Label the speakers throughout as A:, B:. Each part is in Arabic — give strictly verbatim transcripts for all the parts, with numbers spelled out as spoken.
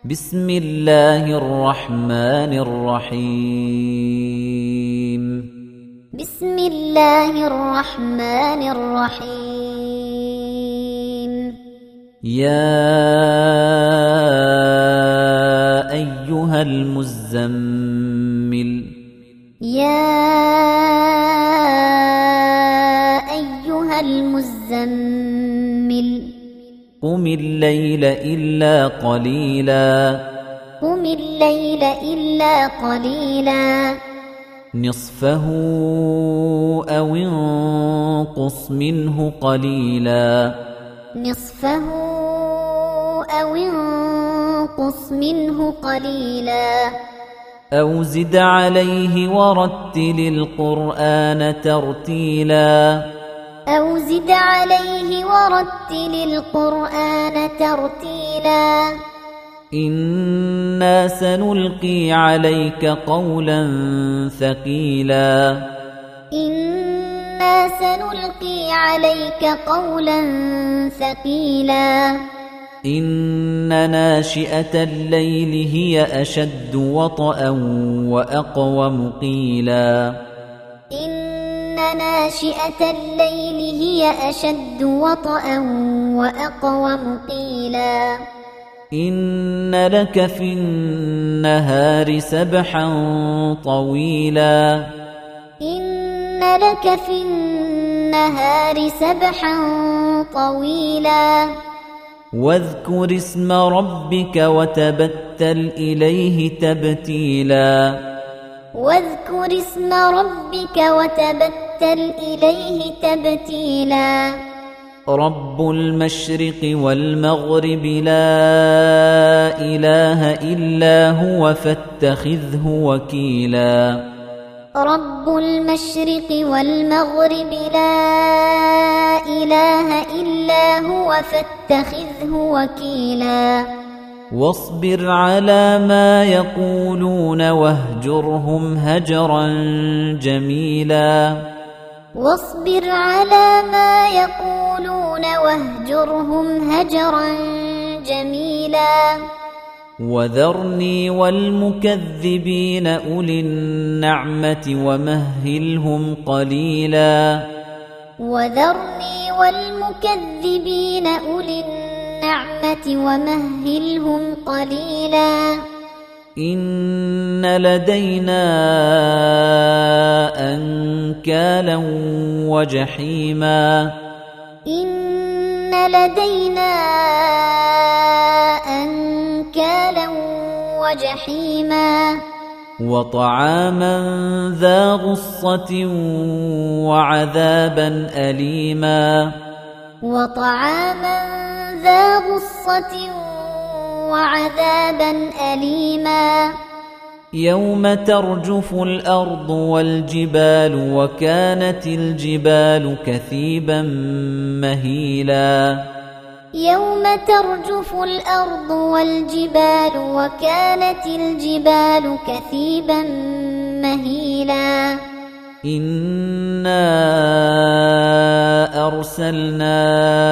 A: بسم الله الرحمن الرحيم
B: بسم الله الرحمن الرحيم
A: يا أيها المزمل
B: يا أيها المزمل
A: قم الليل إلا قليلا
B: قم الليل إلا قليلا
A: نصفه أو انقص منه قليلا
B: نصفه أو انقص منه قليلا
A: أو زد عليه ورتل القرآن ترتيلا
B: أو زد عليه ورتل القرآن ترتيلا
A: إنا سنلقي عليك قولا ثقيلا
B: إنا سنلقي عليك قولا ثقيلا
A: إن ناشئة الليل هي أشد وطئا وأقوم قيلا
B: إن ناشئة الليل هي أشد وطئا وأقوم قيلا
A: إن لك في النهار سبحا طويلا
B: إن لك في النهار سبحا طويلا
A: واذكر اسم ربك وتبتل إليه تبتيلا
B: واذكر اسم ربك وتبتل إليه تبتيلا
A: رب المشرق والمغرب لا إله إلا هو فاتخذه وكيلا
B: رب المشرق والمغرب لا إله إلا هو فاتخذه وكيلا
A: واصبر على ما يقولون واهجرهم هجرا جميلا
B: واصبر على ما يقولون واهجرهم هجرا جميلا
A: وذرني والمكذبين أولي النعمة ومهلهم قليلا
B: وذرني والمكذبين أولي النعمة ومهلهم قليلا
A: إن لدينا أنكالا وجحيما
B: إن لدينا أنكالا وجحيما
A: وطعاما ذا غصة وعذابا أليما
B: وطعاما ذا غصة وعذابا أليما
A: يوم ترجف الأرض والجبال وكانت الجبال كثيبا مهيلا
B: يوم ترجف الأرض والجبال وكانت الجبال كثيبا مهيلا
A: إنا أرسلنا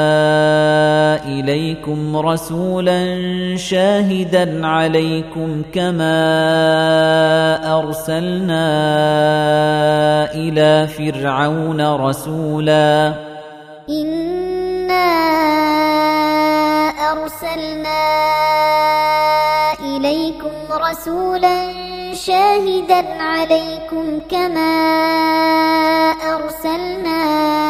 A: إليكم رسولا شاهدا عليكم كما أرسلنا إلى فرعون رسولا
B: إنا أرسلنا إليكم رسولا شاهدا عليكم كما أرسلنا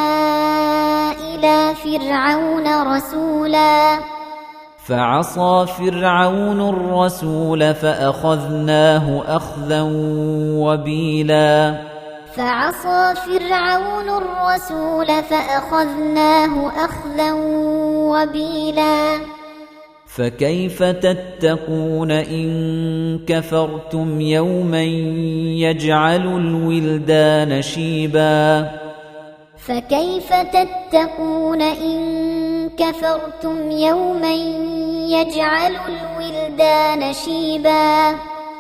B: إلى فرعون رسولا
A: فعصى فرعون الرسول فأخذناه أخذا وبيلا
B: فعصى فرعون الرسول فأخذناه أخذا وبيلا
A: فكيف تتقون إن كفرتم يوما يجعل الولدان شيبا
B: فكيف تتقون إن كفرتم يوما يجعل الولدان شيبا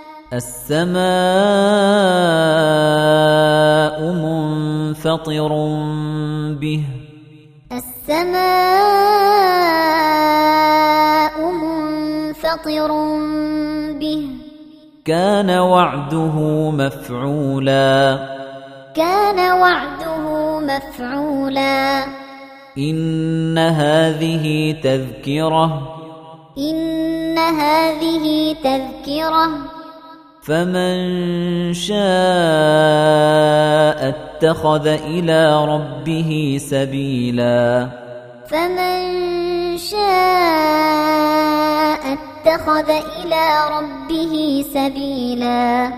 A: السماء منفطر به
B: السماء منفطر به
A: كان وعده مفعولا
B: كان وعده مفعولا
A: إن هذه تذكرة
B: إن هذه تذكرة
A: فمن شاء اتخذ إلى ربه سبيلا
B: فمن شاء اتخذ إلى ربه سبيلا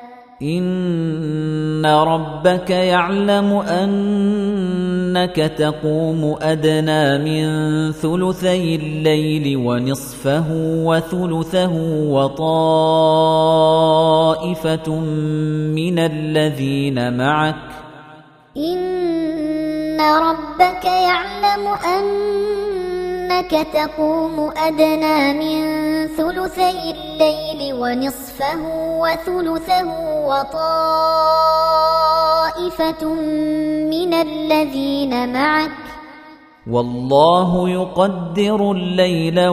A: إن ربك يعلم أنك تقوم أدنى من ثلثي الليل ونصفه وثلثه وطائفة من الذين معك
B: إن ربك يعلم أنك تقوم أدنى من ثلثي الليل ونصفه وثلثه وطائفة من الذين معك
A: والله يقدر الليل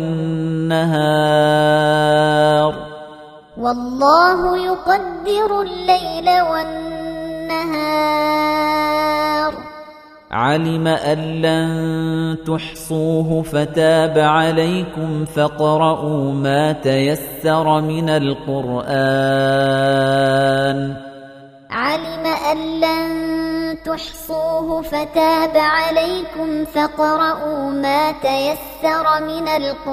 A: والنهار
B: والله يقدر الليل والنهار علم
A: أن لن تحصوه فتاب عليكم فاقرؤوا ما تيسر من القرآن
B: علم أن لن تحصوه فتاب عليكم فاقرؤوا ما تيسر من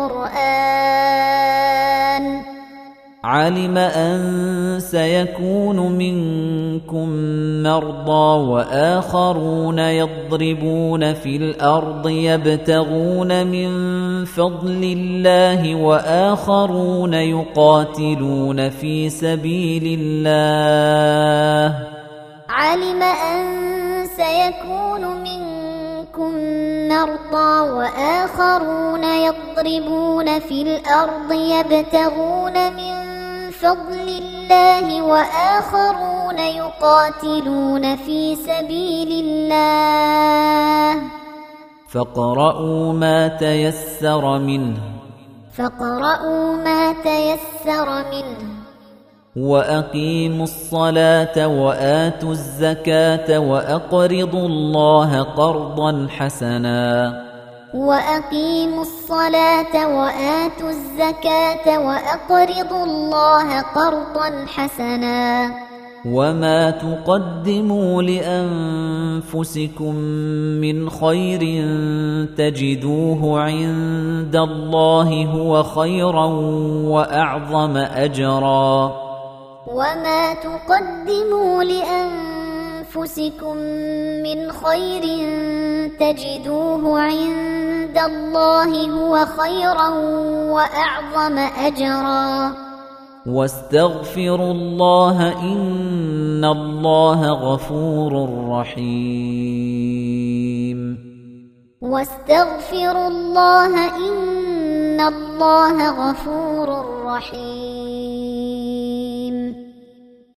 B: القرآن
A: علم أن سيكون منكم مرضى وآخرون يضربون في الأرض يبتغون من فضل الله وآخرون يقاتلون في سبيل الله
B: علم أن سيكون منكم مرضى وآخرون يضربون في الأرض يبتغون من فضل الله وآخرون يقاتلون في سبيل الله
A: فاقرؤوا ما تيسر منه
B: فاقرؤوا ما تيسر منه
A: وأقيموا الصلاة وآتوا الزكاة وأقرضوا الله قرضا حسنا
B: وأقيموا الصلاة وآتوا الزكاة وأقرضوا الله قرضا حسنا
A: وما تقدموا لأنفسكم من خير تجدوه عند الله هو خيرا وأعظم أجرا
B: وما تقدموا لأنفسكم من خير تجدوه عند الله هو خيرا وأعظم أجرا
A: واستغفروا الله إن الله غفور رحيم
B: واستغفروا الله إن الله غفور رحيم